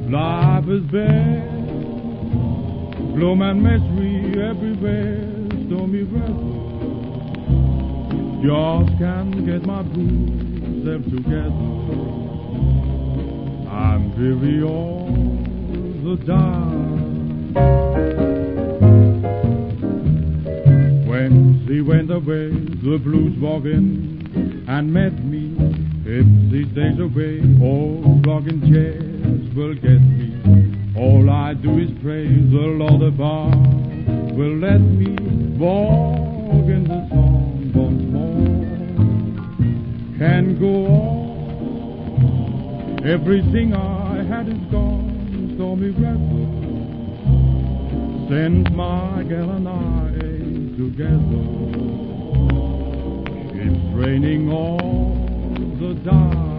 Life is bad, gloom and misery everywhere, stormy weather. Just can't get my blues them together. I'm weary all the time. When she went away, the blues walked in and met me. If she stays away, old rocking chairs will get me. All I do is pray the Lord above will let me walk in the song once more. Can go on. Everything I had is gone, stormy weather. Since my gal and I ain't together, it's raining all the time.